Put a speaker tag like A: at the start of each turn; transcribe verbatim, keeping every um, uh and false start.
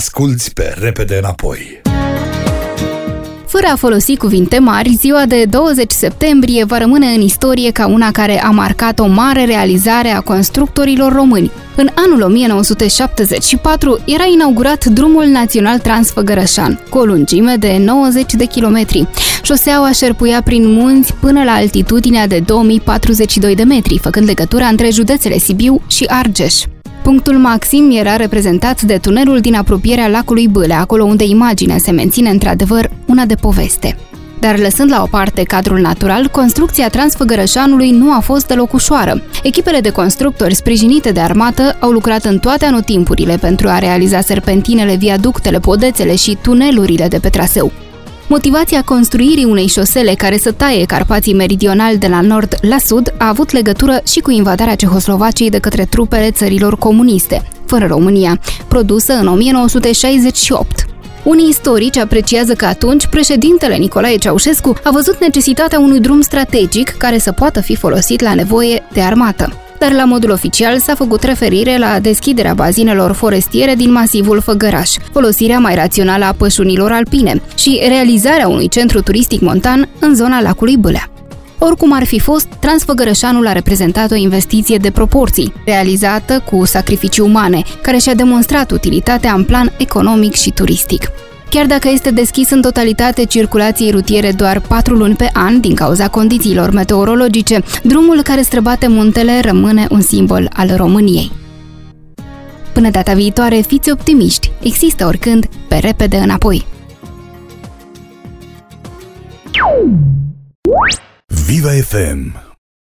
A: Asculți pe Repede Înapoi.
B: Fără a folosi cuvinte mari, ziua de douăzeci septembrie va rămâne în istorie ca una care a marcat o mare realizare a constructorilor români. În anul o mie nouă sute șaptezeci și patru era inaugurat Drumul Național Transfăgărășan, cu o lungime de nouăzeci de kilometri. Șoseaua șerpuia prin munți până la altitudinea de două mii patruzeci și doi de metri, făcând legătura între județele Sibiu și Argeș. Punctul maxim era reprezentat de tunelul din apropierea lacului Bâlea, acolo unde imaginea se menține într-adevăr una de poveste. Dar lăsând la o parte cadrul natural, construcția Transfăgărășanului nu a fost deloc ușoară. Echipele de constructori sprijinite de armată au lucrat în toate anotimpurile pentru a realiza serpentinele, viaductele, podețele și tunelurile de pe traseu. Motivația construirii unei șosele care să taie Carpații meridionali de la nord la sud a avut legătură și cu invadarea Cehoslovaciei de către trupele țărilor comuniste, fără România, produsă în o mie nouă sute șaizeci și opt. Unii istorici apreciază că atunci președintele Nicolae Ceaușescu a văzut necesitatea unui drum strategic care să poată fi folosit la nevoie de armată. Dar la modul oficial s-a făcut referire la deschiderea bazinelor forestiere din masivul Făgăraș, folosirea mai rațională a pășunilor alpine și realizarea unui centru turistic montan în zona lacului Bâlea. Oricum ar fi fost, Transfăgărășanul a reprezentat o investiție de proporții, realizată cu sacrificii umane, care și-a demonstrat utilitatea în plan economic și turistic. Chiar dacă este deschis în totalitate circulației rutiere doar patru luni pe an din cauza condițiilor meteorologice, drumul care străbate muntele rămâne un simbol al României. Până data viitoare, fiți optimiști, există oricând pe Repede Înapoi.
A: Viva F M